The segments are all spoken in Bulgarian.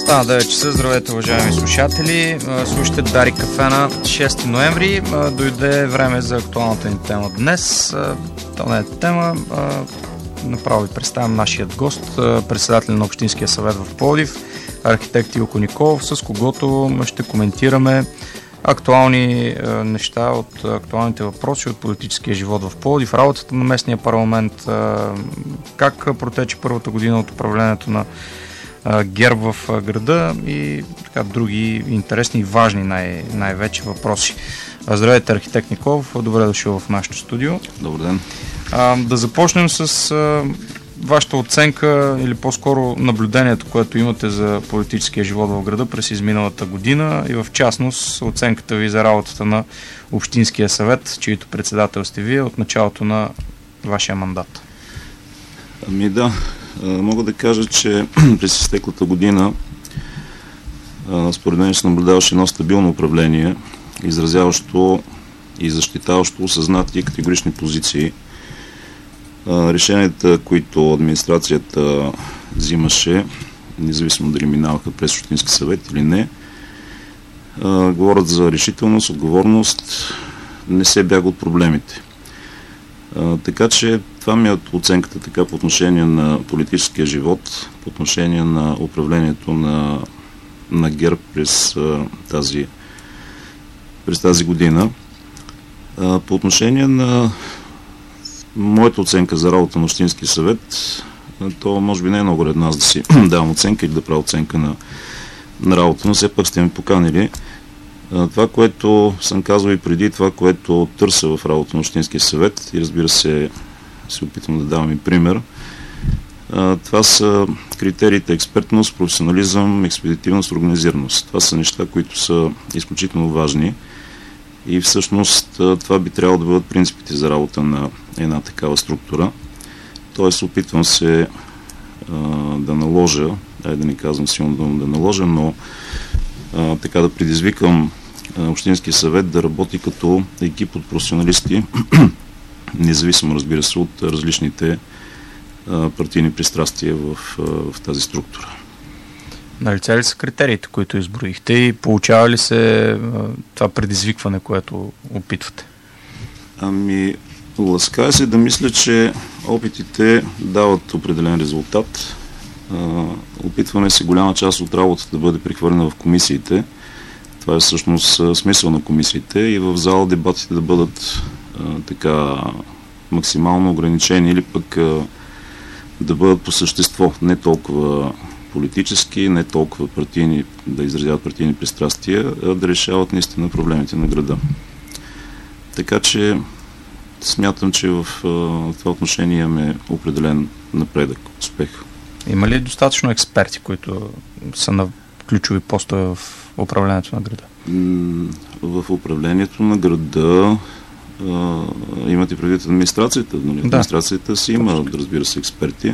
Стана 9 часа. Здравейте, уважаеми слушатели. Слушайте Дарик кафе на 6 ноември. Дойде време за актуалната ни тема днес. Това не е тема. Направо ви представям нашият гост, председател на Общинския съвет в Пловдив, архитект Илко Николов, с когото ще коментираме актуални неща от актуалните въпроси от политическия живот в Пловдив, работата на местния парламент, как протече първата година от управлението на ГЕРБ в града и така други интересни и важни най-вече въпроси. Здравейте, архитект Николов, добре дошъл в нашото студио. Добър ден. Да започнем с вашата оценка или по-скоро наблюдението, което имате за политическия живот в града през изминалата година и в частност оценката ви за работата на Общинския съвет, чието председател сте вие от началото на вашия мандат. Мога да кажа, че през изтеклата година според мен се наблюдаваше едно стабилно управление, изразяващо и защитаващо осъзнати и категорични позиции. Решенията, които администрацията взимаше, независимо дали минаваха през Общински съвет или не, говорят за решителност, отговорност, не се бяга от проблемите. Така че това ми е оценката така по отношение на политическия живот, по отношение на управлението на ГЕРБ през тази година. По отношение на моята оценка за работа на Общинския съвет, то може би не е много редно аз да си давам оценка или да правя оценка на работа, но все пак сте ми поканили. Това, което съм казал и преди, това, което търся в работа на Общинския съвет и разбира се опитвам да давам и пример, това са критериите експертност, професионализъм, експедитивност, организираност. Това са неща, които са изключително важни и всъщност това би трябвало да бъдат принципите за работа на една такава структура. Тоест опитвам се да наложа, да не казвам силно дума да наложа, но така да предизвикам Общинския съвет да работи като екип от професионалисти, независимо, разбира се, от различните партийни пристрастия в тази структура. Налице ли са критериите, които изброихте и получава ли се това предизвикване, което опитвате? Лаская се да мисля, че опитите дават определен резултат. Опитваме се голяма част от работата да бъде прехвърлена в комисиите. Това е всъщност смисъл на комисиите и в зала дебатите да бъдат така максимално ограничени или пък да бъдат по същество, не толкова политически, не толкова партийни, да изразяват партийни пристрастия, а да решават наистина проблемите на града. Така че смятам, че в това отношение имаме определен напредък, успех. Има ли достатъчно експерти, които са на ключови постове в управлението на града? В управлението на града имате предвид администрацията. Да. Администрацията си има, разбира се, експерти,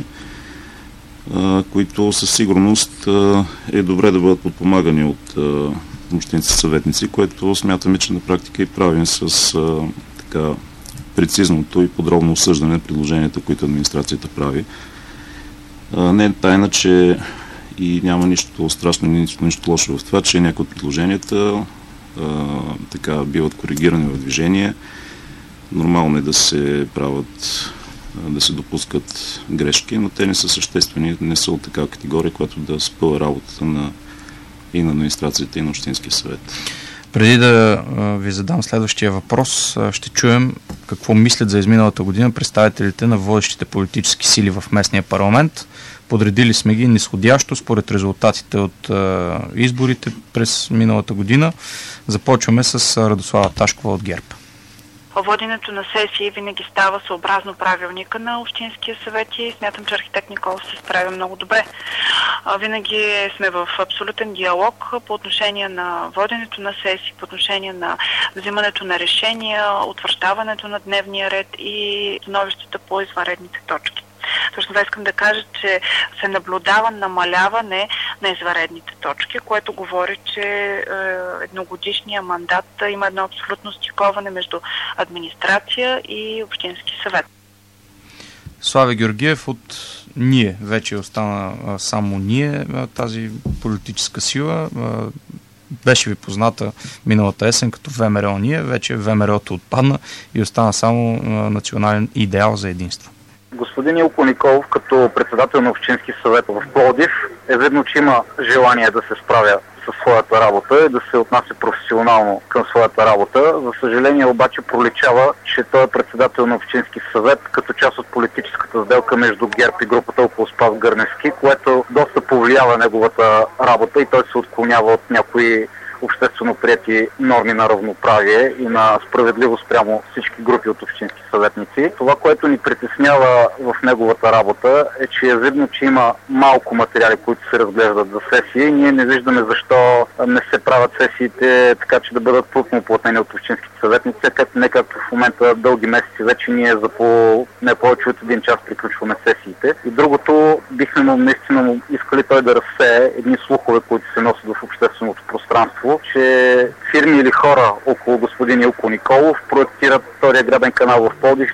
които със сигурност е добре да бъдат подпомагани от общински съветници, което смятаме, че на практика и правим с така прецизното и подробно осъждане на предложенията, които администрацията прави. Не е тайна, че и няма нищо страшно, нищо лошо в това, че някои от предложенията така биват коригирани в движение. Нормално е да се правят, да се допускат грешки, но те не са съществени, не са от такава категория, която да спъва работата и на администрацията, и на Общинския съвет. Преди да ви задам следващия въпрос, ще чуем какво мислят за изминалата година представителите на водещите политически сили в местния парламент. Подредили сме ги низходящо според резултатите от изборите през миналата година. Започваме с Радослава Ташкова от ГЕРБ. Воденето на сесии винаги става съобразно правилника на Общинския съвет и смятам, че архитект Николов се справя много добре. Винаги сме в абсолютен диалог по отношение на воденето на сесии, по отношение на взимането на решения, утвърждаването на дневния ред и становищата по извънредните точки. Точно това искам да кажа, че се наблюдава намаляване на извънредните точки, което говори, че едногодишния мандат има едно абсолютно стиковане между администрация и Общински съвет. Слави Георгиев от ние. Вече остана само ние, тази политическа сила. Беше ви позната миналата есен като ВМРО ние, вече ВМРО-то отпадна и остана само национален идеал за единство. Господин Илко Николов, като председател на Общински съвет в Пловдив, е видно, че има желание да се справя със своята работа и да се отнася професионално към своята работа. За съжаление обаче проличава, че той е председател на Общински съвет като част от политическата сделка между ГЕРБ и групата около Спас Гърневски, което доста повлиява неговата работа и той се отклонява от някои обществено прияти норми на равноправие и на справедливост прямо всички групи от общински съветници. Това, което ни притеснява в неговата работа, е, че е видно, че има малко материали, които се разглеждат за сесии. Ние не виждаме защо не се правят сесиите така, че да бъдат плътно платени от общинските съветници, не както в момента дълги месеци вече ние за не повече от един час приключваме сесиите. И другото, бихме наистина искали той да разсее едни слухове, които се носят в общественото пространство, че фирми или хора около господин Илко Николов проектират втория гребен канал в Пловдив.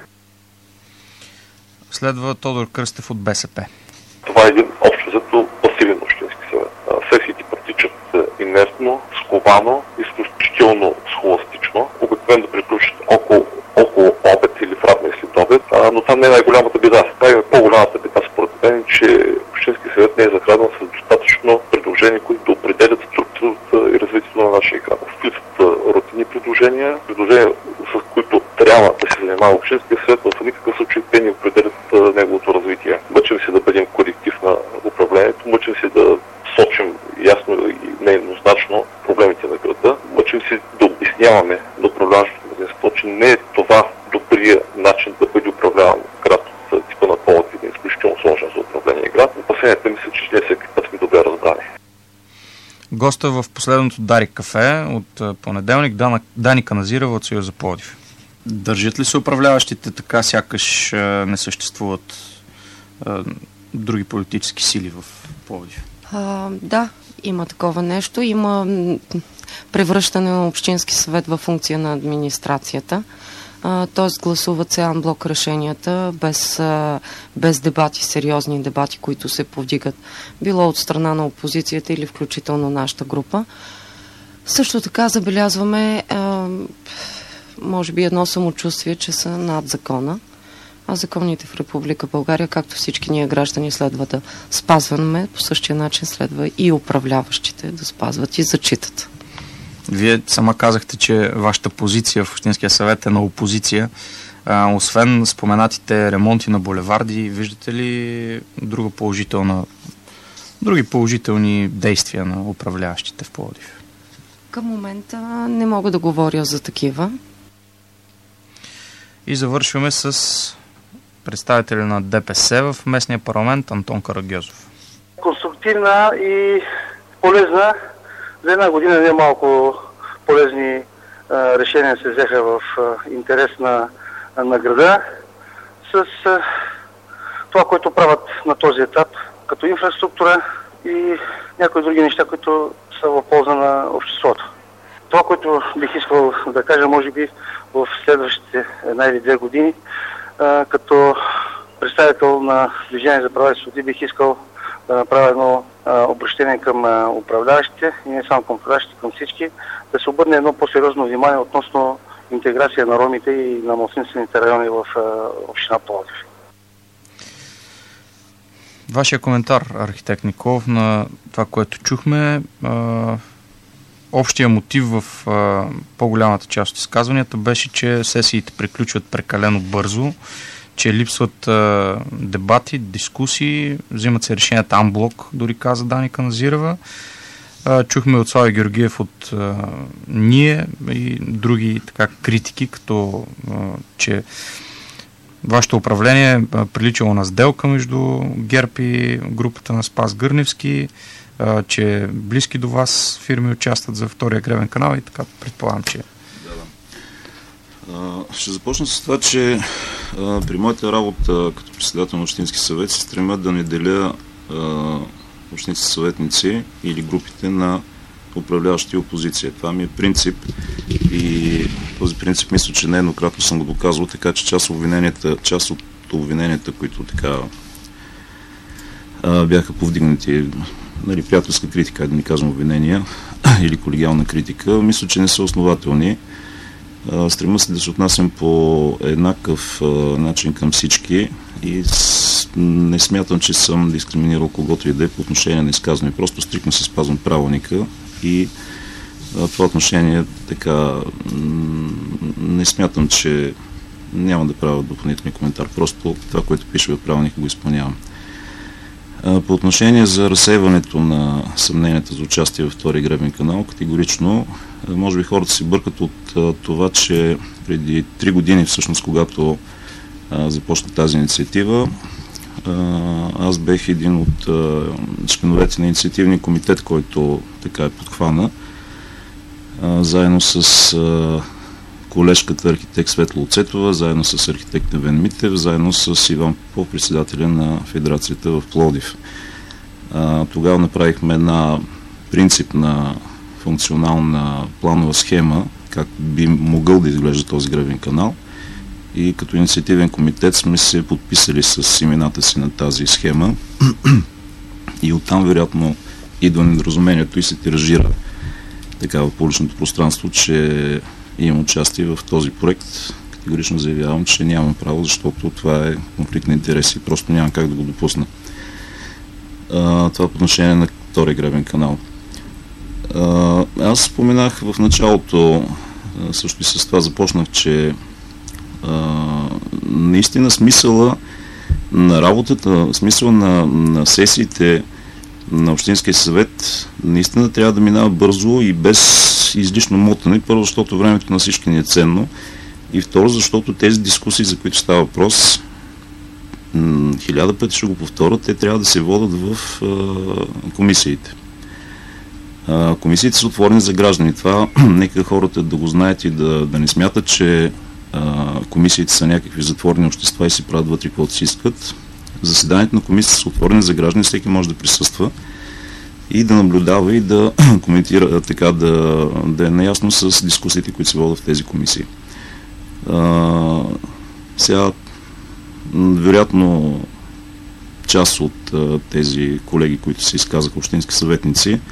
Следва Тодор Кръстев от БСП. Това е един общо взето пасивен общински съвет. Сесиите протичат инертно, сковано, изключително схоластично. Обикновено да приключат около обед или в ранния след обед, но това не е най-голямата беда. Това е по-голямата беда според мен, че Общински съвет не е захранен с достатъчно предложения, които да определят структурата и развитието на нашия град. Включват рутинни предложения, с които трябва да се занимава Общинския съвет, но в никакъв случай те не определят неговото развитие. Мъчим се да бъдем коректив на управлението, мъчим се да сочим ясно и нееднозначно проблемите на града, мъчим се да обясняваме на управляващото мнозинство, че не е това добрия начин да бъде управляван град от типа на Пловдив, един изключително сложен за управление град. Опасенията ми са, че не всеки път сме добре разбрани. Госта в последното Дарик кафе от понеделник Дани Каназирова от Съюза Пловдив. Държат ли се управляващите така, сякаш не съществуват други политически сили в Пловдив? Да, има такова нещо. Има превръщане на Общински съвет във функция на администрацията. Т.е. гласуват се анблок решенията без дебати, сериозни дебати, които се повдигат било от страна на опозицията или включително нашата група. Също така забелязваме може би едно самочувствие, че са над закона. А законите в Република България, както всички ние граждани, следва да спазваме, по същия начин следва и управляващите да спазват и зачитат. Вие сама казахте, че вашата позиция в Общинския съвет е на опозиция. Освен споменатите ремонти на булеварди, виждате ли други положителни действия на управляващите в Пловдив? Към момента не мога да говоря за такива. И завършваме с представителя на ДПС в местния парламент Антон Карагьозов. Конструктивна и полезна. За една година не малко полезни решения се взеха в интерес на града. С това, което правят на този етап като инфраструктура и някои други неща, които са в полза на обществото. Това, което бих искал да кажа, може би в следващите една или две години, като представител на Движение за права и свободи, бих искал да направя едно обращение към управляващите и не само към управляващите, към всички, да се обърне едно по-сериозно внимание относно интеграция на ромите и на малцинствените райони в община Пловдив. Вашия коментар, архитект Николов, на това, което чухме. Общия мотив в по-голямата част от изказванията беше, че сесиите приключват прекалено бързо, че липсват дебати, дискусии, взимат се решенията анблок, дори каза Дани Каназирова. Чухме от Слави Георгиев от ние и други критики, като че вашето управление е приличало на сделка между ГЕРБ и групата на Спас Гърневски, че близки до вас фирми участват за втория гребен канал и така предполагам, че... Ще започна с това, че при моята работа като председател на Общински съвет се стремя да не деля общински съветници или групите на управляващи опозиция. Това ми е принцип и този принцип мисля, че нееднократно съм го доказвал, така че част от обвиненията, които така бяха повдигнати приятелска критика, да не казвам обвинения или колегиална критика. Мисля, че не са основателни. Стремя се да се отнасям по еднакъв начин към всички и не смятам, че съм дискриминирал когото и да е по отношение на изказване. Просто стрикно се спазвам правилника и това отношение така не смятам, че няма да правя допълнителен коментар. Просто това, което пише в правилника, го изпълнявам. По отношение за разсейването на съмненията за участие във втори гребен канал, категорично, може би хората си бъркат от това, че преди 3 години, всъщност, когато започна тази инициатива, аз бех един от членовете на инициативния комитет, който така е подхвана, заедно с колежката архитект Светла Оцетова, заедно с архитект Невен Митев, заедно с Иван Попов, председателя на Федерацията в Пловдив. Тогава направихме една принципна функционална планова схема, как би могъл да изглежда този гребен канал. И като инициативен комитет сме се подписали с имената си на тази схема и оттам вероятно идва недоразумението и се тиражира така в публичното пространство, че имам участие в този проект. Категорично заявявам, че нямам право, защото това е конфликт на интереси. Просто няма как да го допусна. Това по отношение на втори гребен канал. Аз споменах в началото, също и с това започнах, че наистина смисъла на работата, смисъла на сесиите на Общинския съвет наистина трябва да минава бързо и без излишно мотане. Първо, защото времето на всички ни е ценно, и второ, защото тези дискусии, за които става въпрос, 1000 пъти ще го повторя, те трябва да се водят в комисиите. Комисиите са отворени за граждани. Това нека хората да го знаят и да не смятат, че комисиите са някакви затворени общества и си правят вътре каквото си искат. Заседанията на комисиите са отворени за граждани, всеки може да присъства и да наблюдава и да коментира, така да е наясно с дискусиите, които се водят в тези комисии. Сега, вероятно, част от тези колеги, които се изказаха общински съветници,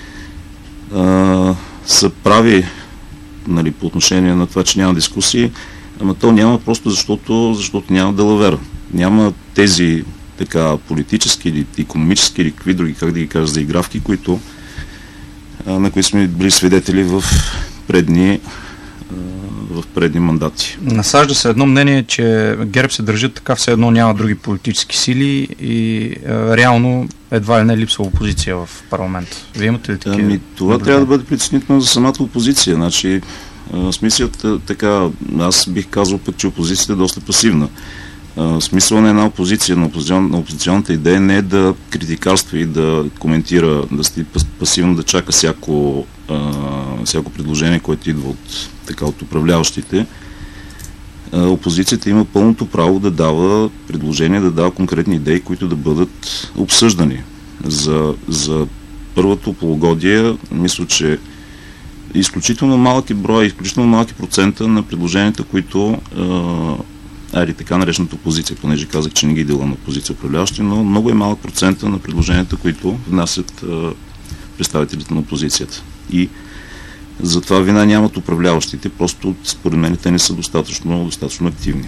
са прави, по отношение на това, че няма дискусии, ама то няма просто защото няма далавера. Няма тези така политически или икономически или какви други, как да ги кажа, заигравки, на които сме били свидетели в предни мандати. Насажда се едно мнение, че ГЕРБ се държат така, все едно няма други политически сили и реално едва ли не липсва опозиция в парламента. Вие имате ли такива? Това трябва да бъде притеснително за самата опозиция. Значи, смисълът така, аз бих казал пък, че опозицията е доста пасивна. Смисъл на една опозиция, на опозиционната идея не е да критикарства и да коментира, да стои пасивно, да чака всяко предложение, което идва от управляващите. Опозицията има пълното право да дава предложения, да дава конкретни идеи, които да бъдат обсъждани. За първото полугодие, мисля, че изключително малки броя, изключително малки процента на предложенията, които така наречената опозиция, понеже казах, че не ги дела на опозиция управляващи, но много е малък процента на предложенията, които внасят представителите на опозицията. И затова вина нямат управляващите, просто според мен те не са достатъчно активни.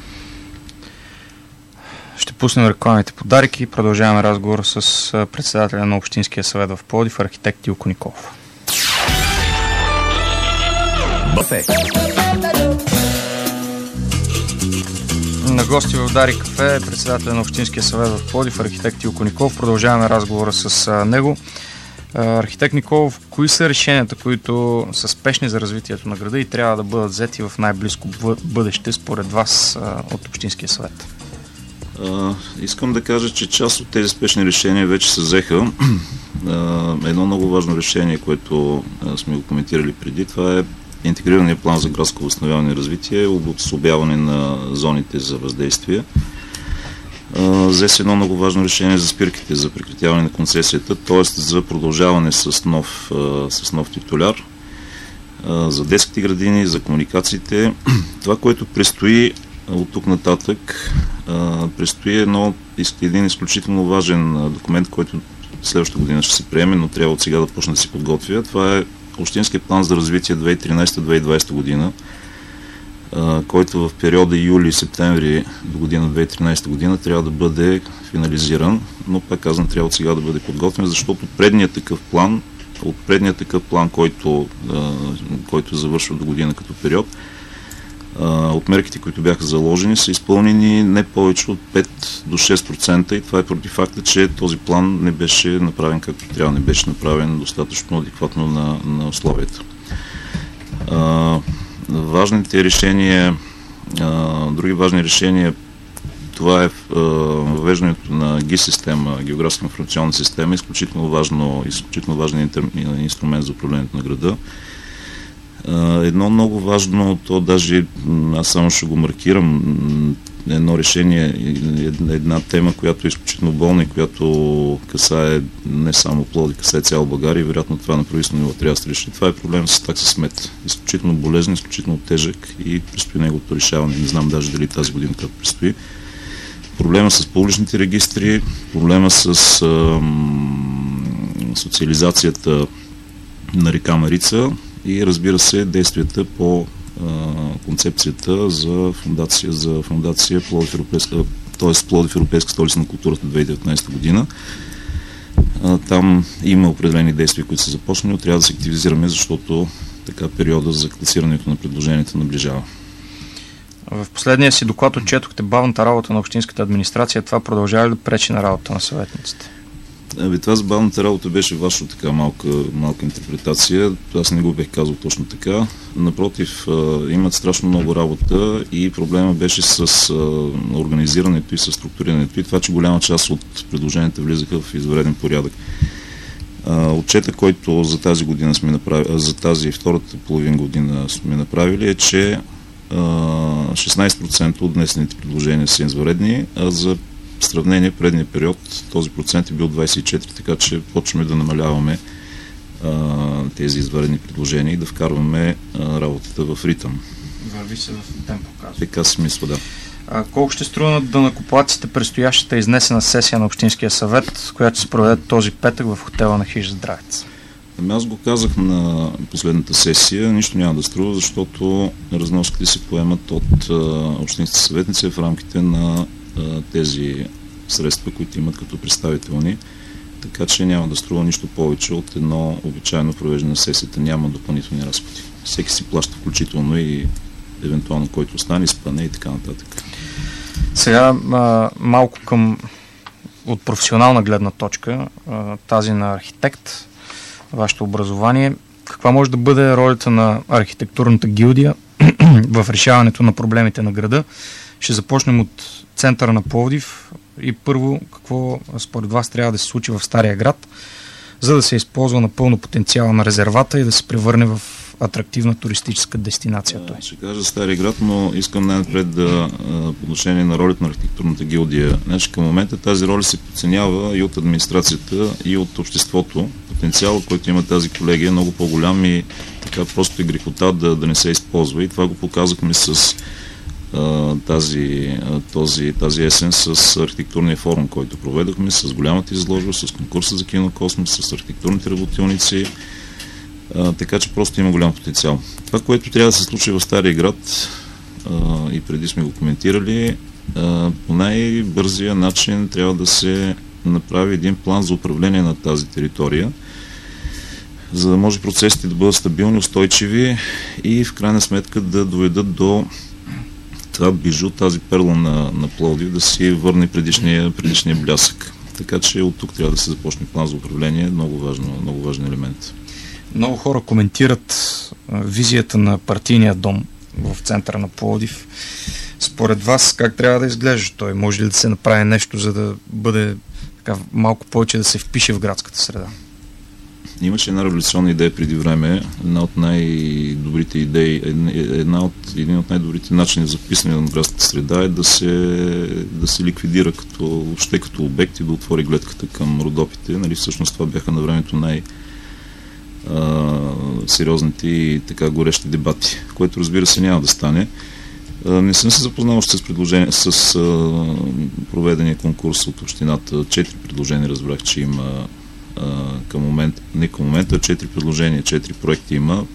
Ще пуснем рекламните подаръки и продължаваме разговор с председателя на Общинския съвет в Пловдив, архитект Илко Николов. На гости в Дарик кафе председателя на Общинския съвет в Пловдив, архитект Илко Николов. Продължаваме разговора с него. Архитект Николов, кои са решенията, които са спешни за развитието на града и трябва да бъдат взети в най-близко бъдеще според вас от Общинския съвет? Искам да кажа, че част от тези спешни решения вече се взеха. Едно много важно решение, което сме го коментирали преди, това е интегрирания план за градско възстановяване и развитие, обособяване на зоните за въздействие. Взе се едно много важно решение за спирките, за прекратяване на концесията, т.е. за продължаване с нов титуляр, за детските градини, за комуникациите. Това, което предстои от тук нататък, предстои един изключително важен документ, който следващата година ще се приеме, но трябва от сега да почне да се подготвя. Това е Общинския план за развитие 2013-2020 година, който в периода юли-септември до година 2013 година трябва да бъде финализиран, но пак казвам, трябва от сега да бъде подготвен, защото предният такъв план, който завършва до година като период, от мерките, които бяха заложени, са изпълнени не повече от 5 до 6% и това е поради факта, че този план не беше направен както трябва, не беше направен достатъчно адекватно на условията. Важните решения, други важни решения, това е въвеждането на ГИС-система, географска информационна система, изключително важен инструмент за управлението на града. Едно много важно, то даже аз само ще го маркирам, едно решение, една тема, която е изключително болна и която касае не само Пловдив, касае цяла България и вероятно това на правителствено ниво трябва да се реши. Това е проблем с такса смет. Изключително болезнен, изключително тежък и предстои неговото решаване. Не знам даже дали тази година как предстои. Проблема с публичните регистри, проблема с социализацията на река Марица и разбира се действията по концепцията за фундация Пловдив Европейска столица на културата 2019 година. Там има определени действия, които са започнали, но трябва да се активизираме, защото така периода за класирането на предложенията наближава. В последния си доклад отчетохте бавната работа на общинската администрация. Това продължава ли да пречи на работа на съветниците? Това за бавната работа беше ваша така малка интерпретация. Аз не го бях казал точно така. Напротив, имат страшно много работа и проблема беше с организирането и с структурирането и това, че голяма част от предложенията влизаха в извънреден порядък. Отчета, който за тази година за тази втората половин година сме направили е, че 16% от днесните предложения са извънредни, а за сравнение предния период този процент е бил 24%, така че почваме да намаляваме тези извънредни предложения и да вкарваме работата в ритъм. Върви се в темпо, казва. Така се мисля, да. Колко ще струва на данъкоплатците предстоящата изнесена сесия на Общинския съвет, която се проведе този петък в хотела на Хижа Здравец? Аз го казах на последната сесия, нищо няма да струва, защото разноските се поемат от общинските съветници в рамките на тези средства, които имат като представителни, така че няма да струва нищо повече от едно обичайно провеждане на сесията, няма допълнителни разходи. Всеки си плаща, включително и евентуално който остане, спане и така нататък. Сега малко от професионална гледна точка, тази на архитект, вашето образование, каква може да бъде ролята на архитектурната гилдия в решаването на проблемите на града? Ще започнем от центъра на Пловдив и първо, какво според вас трябва да се случи в Стария град, за да се използва напълно потенциала на резервата и да се превърне в атрактивна туристическа дестинация? Ще кажа Стария град, но искам най-напред по отношение на ролята на архитектурната гилдия. Значи, към момента тази роля се подценява и от администрацията, и от обществото. Потенциалът, който има тази колегия, е много по-голям и така просто е грехота да не се използва. И това го показахме с тази есен с архитектурния форум, който проведохме, с голямата изложба, с конкурса за кинокосмос, с архитектурните работилници, така че просто има голям потенциал. Това, което трябва да се случи в Стария град, и преди сме го коментирали, по най-бързия начин трябва да се направи един план за управление на тази територия, за да може процесите да бъдат стабилни, устойчиви и в крайна сметка да доведат до това бижу, тази перла на Пловдив да си върне предишния блясък. Така че от тук трябва да се започне план за управление. Много важен елемент. Много хора коментират визията на партийния дом в центъра на Пловдив. Според вас как трябва да изглежда той? Може ли да се направи нещо, за да бъде така, малко повече да се впише в градската среда? Имаше една революционна идея преди време, една от най-добрите идеи, един от най-добрите начини за вписане на градската среда е да се ликвидира въобще като обект и да отвори гледката към Родопите. Нали, всъщност това бяха на времето сериозните и така горещи дебати, което разбира се няма да стане. Не съм се запознал още с проведения конкурс от общината. 4 предложения разбрах, че има към момента, 4 предложения, 4 проекти има.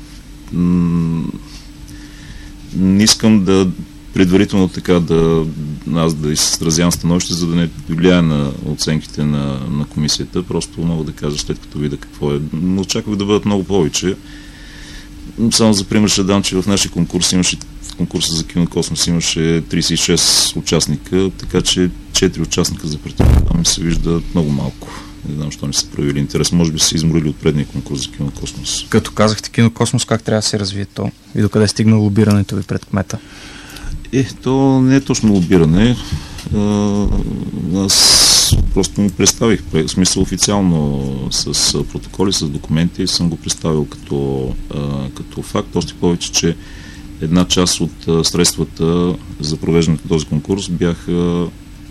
Не искам да предварително така аз да изразявам становище, за да не влияе на оценките на комисията. Просто мога да кажа след като видя какво е. Но очаквах да бъдат много повече. Само за пример ще дам, че в нашия конкурс конкурса за Кинокосмос имаше 36 участника, така че 4 участника за претърпение ми се вижда много малко. Не знам, защо не са проявили интерес. Може би са изморили от предния конкурс за Кинокосмос. Като казахте Кинокосмос, как трябва да се развие то? И докъде стигна лобирането ви пред кмета? То не е точно лобиране. Аз просто му представих, в смисъл официално с протоколи, с документи, съм го представил като факт. Още повече, че една част от средствата за провеждането на този конкурс бяха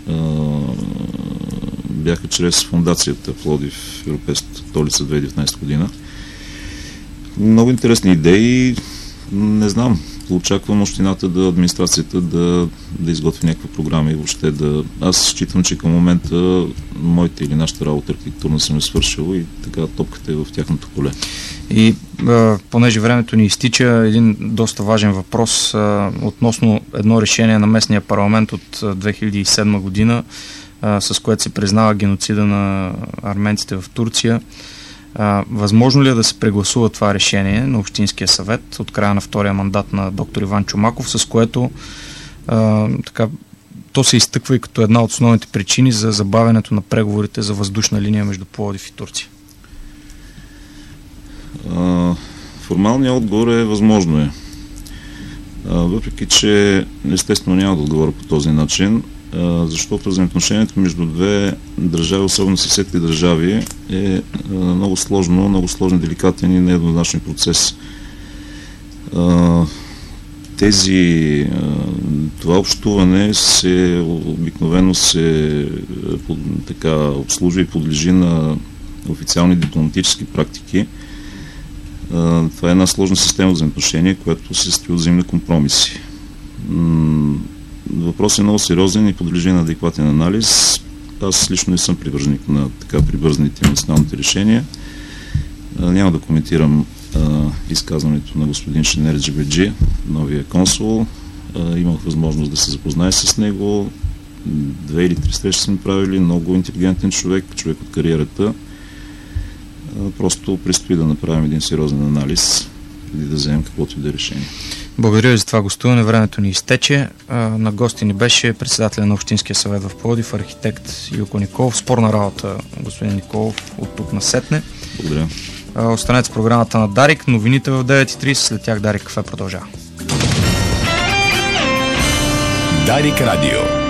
чрез фондацията Пловдив Европейската столица 2019 година. Много интересни идеи. Не знам. Очаквам общината, администрацията да изготви някаква програма и въобще Аз считам, че към момента моите или нашата работа архитектурна съм свършила и така топката е в тяхното поле. И понеже времето ни изтича, един доста важен въпрос относно едно решение на местния парламент от 2007 година, с което се признава геноцида на арменците в Турция. Възможно ли е да се прегласува това решение на Общинския съвет от края на втория мандат на доктор Иван Чомаков, с което то се изтъква и като една от основните причини за забавянето на преговорите за въздушна линия между Пловдив и Турция? Формалният отговор е възможно е. Въпреки, че естествено няма да отговоря по този начин, защото взаимоотношението между две държави, особено съседни държави, е много сложен, деликатен и нееднозначен процес. Това общуване обикновено се обслужва и подлежи на официални дипломатически практики. Това е една сложна система за взаимоотношения, която се състои от взаимни компромиси. Въпросът е много сериозен и подлежи на адекватен анализ. Аз лично не съм привърженик на така прибързаните националните решения. Няма да коментирам изказването на господин Шенер Джебеджи, новия консул. Имах възможност да се запозная с него. 2 или 3 срещи сме правили. Много интелигентен човек от кариерата. Просто предстои да направим един сериозен анализ преди да вземем каквото и да решение. Благодаря ви за това гостуване. Времето ни изтече. На гости ни беше председателя на Общинския съвет в Пловдив, архитект Илко Николов. Спорна работа, господин Николов, от тук насетне. Благодаря. Останете с програмата на Дарик. Новините в 9:30. След тях Дарик кафе продължава. Дарик радио.